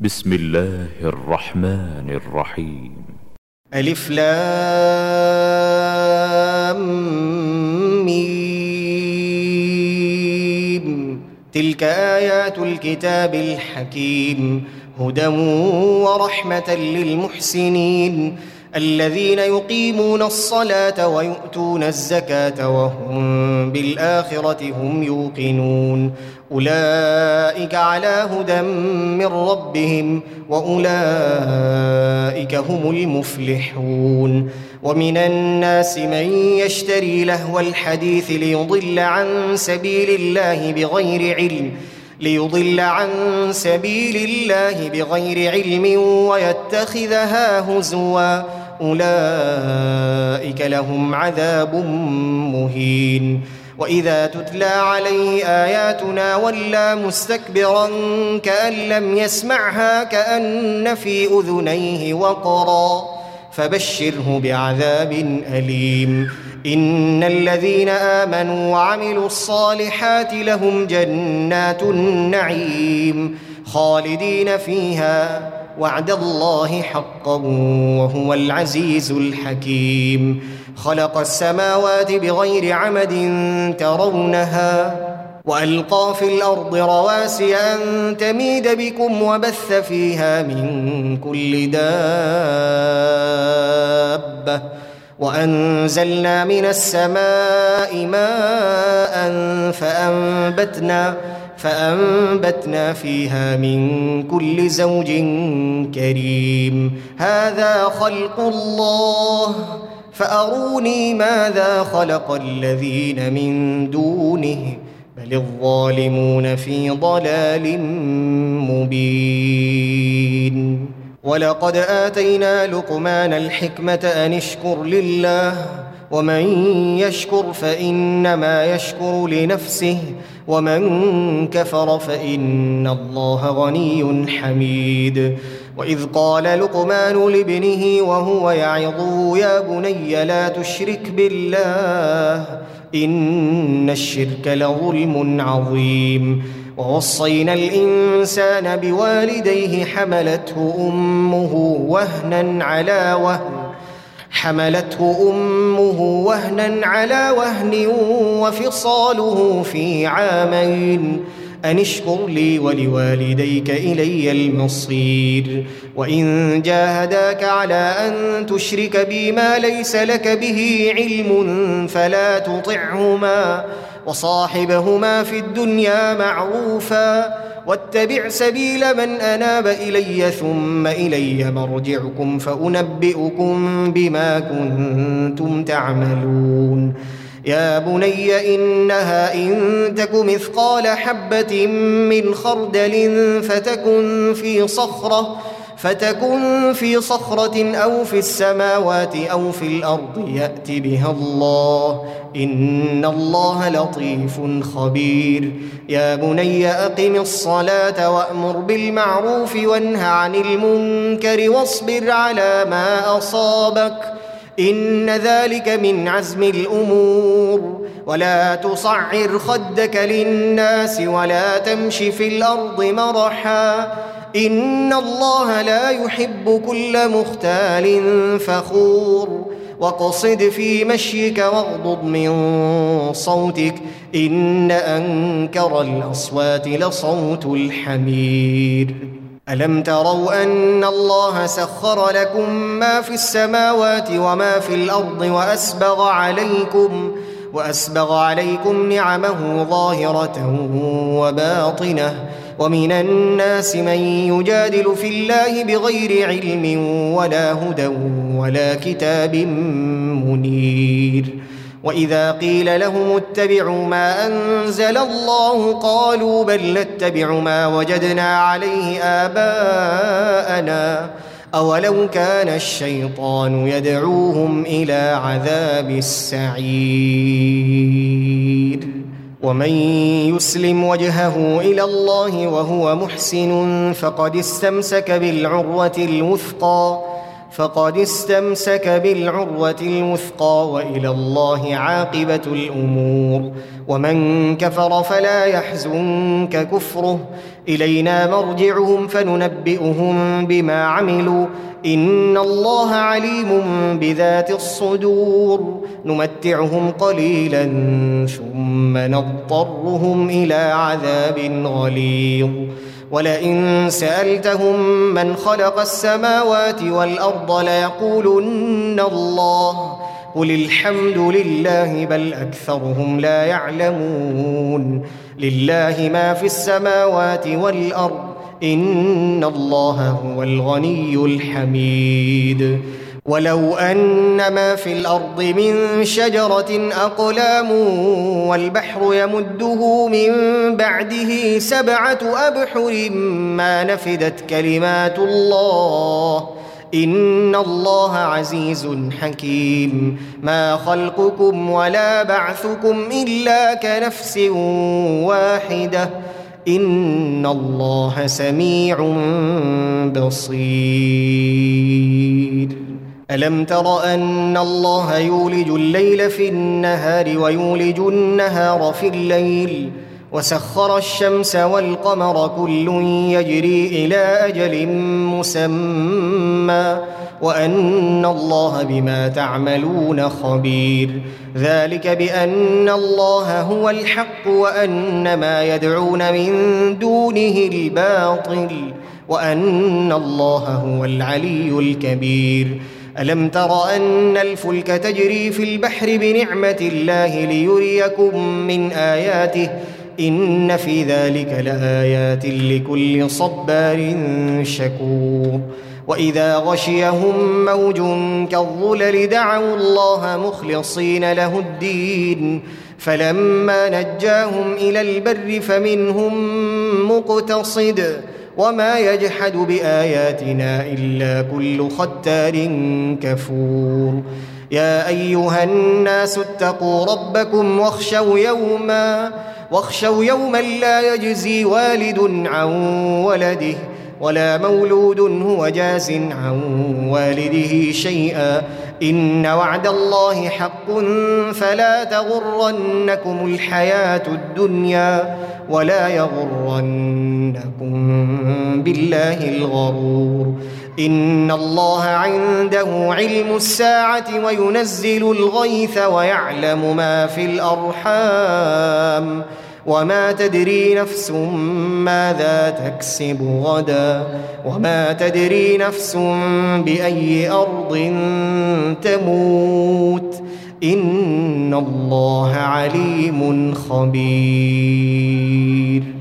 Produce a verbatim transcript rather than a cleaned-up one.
بسم الله الرحمن الرحيم. ألف لام ميم. تلك آيات الكتاب الحكيم، هدى ورحمة للمحسنين الذين يقيمون الصلاة ويؤتون الزكاة وهم بالآخرة هم يوقنون. أولئك على هدى من ربهم وأولئك هم المفلحون. ومن الناس من يشتري لهو الحديث ليضل عن سبيل الله بغير علم ليضل عن سبيل الله بغير علم ويتخذها هزوا، أولئك لهم عذاب مهين. وإذا تتلى عليه آياتنا ولى مستكبرا كأن لم يسمعها كأن في أذنيه وقرا، فبشره بعذاب أليم. إن الذين آمنوا وعملوا الصالحات لهم جنات النعيم خالدين فيها، وعد الله حقا وهو العزيز الحكيم. خلق السماوات بغير عمد ترونها وألقى في الأرض رواسي أن تميد بكم وبث فيها من كل دابة، وأنزلنا من السماء ماء فأنبتنا فأنبتنا فيها من كل زوج كريم. هذا خلق الله فأروني ماذا خلق الذين من دونه بل الظالمون في ضلال مبين. ولقد آتينا لقمان الحكمة أن اشكر لله، ومن يشكر فإنما يشكر لنفسه، ومن كفر فإن الله غني حميد. وإذ قال لقمان لابنه وهو يعظه يا بني لا تشرك بالله إن الشرك لظلم عظيم. ووصينا الإنسان بوالديه حملته أمه وهنا على وهن حملته أمه وهنا على وهن وفصاله في عامين أن اشكر لي ولوالديك إلي المصير. وإن جاهداك على أن تشرك بي ما ليس لك به علم فلا تطعهما وصاحبهما في الدنيا معروفا، واتبع سبيل من أناب إلي ثم إلي مرجعكم فأنبئكم بما كنتم تعملون. يا بني إنها إن تك مثقال حبة من خردل فتكن في صخرة فتكن في صخرة أو في السماوات أو في الأرض يأت بها الله إن الله لطيف خبير. يا بني أقم الصلاة وأمر بالمعروف وانه عن المنكر واصبر على ما أصابك إن ذلك من عزم الأمور. ولا تصعر خدك للناس ولا تمش في الأرض مرحا إن الله لا يحب كل مختال فخور. وقصد في مشيك واغضض من صوتك إن أنكر الأصوات لصوت الحمير. ألم تروا أن الله سخر لكم ما في السماوات وما في الأرض وأسبغ عليكم وأسبغ عليكم نعمه ظاهرة وباطنة. ومن الناس من يجادل في الله بغير علم ولا هدى ولا كتاب منير. وإذا قيل لهم اتبعوا ما أنزل الله قالوا بل نتبع ما وجدنا عليه آباءنا أولو كان الشيطان يدعوهم إلى عذاب السعير. ومن يسلم وجهه إلى الله وهو محسن فقد استمسك بالعروة الوثقى فقد استمسك بالعروة الوثقى وإلى الله عاقبة الأمور. ومن كفر فلا يحزنك كفره، إلينا مرجعهم فننبئهم بما عملوا، إن الله عليم بذات الصدور. نمتعهم قليلا ثم نضطرهم إلى عذاب غليظ. ولئن سألتهم من خلق السماوات والأرض ليقولن الله، قل الحمد لله بل أكثرهم لا يعلمون. لله ما في السماوات والأرض، إن الله هو الغني الحميد. ولو أن ما في الأرض من شجرة أقلام والبحر يمده من بعده سبعة أبحر ما نفدت كلمات الله، إن الله عزيز حكيم. ما خلقكم ولا بعثكم إلا كنفس واحدة، إن الله سميع بصير. ألم تر أن الله يولج الليل في النهار ويولج النهار في الليل، وسخر الشمس والقمر كل يجري إلى أجل مسمى، وأن الله بما تعملون خبير. ذلك بأن الله هو الحق وأن ما يدعون من دونه الباطل، وأن الله هو العلي الكبير. ألم تر أن الفلك تجري في البحر بنعمة الله ليريكم من آياته، إن في ذلك لآيات لكل صبار شكور. وإذا غشيهم موج كالظلل دعوا الله مخلصين له الدين، فلما نجاهم إلى البر فمنهم مقتصد، وما يجحد بآياتنا إلا كل ختار كفور. يا أيها الناس اتقوا ربكم واخشوا يوما واخشوا يوما لا يجزي والد عن ولده ولا مولود هو جاز عن والده شيئا، إن وعد الله حق فلا تغرنكم الحياة الدنيا ولا يغرنكم بالله الغرور. إن الله عنده علم الساعة وينزل الغيث ويعلم ما في الأرحام، وما تدري نفس ماذا تكسب غدا، وما تدري نفس بأي أرض تموت، إن الله عليم خبير.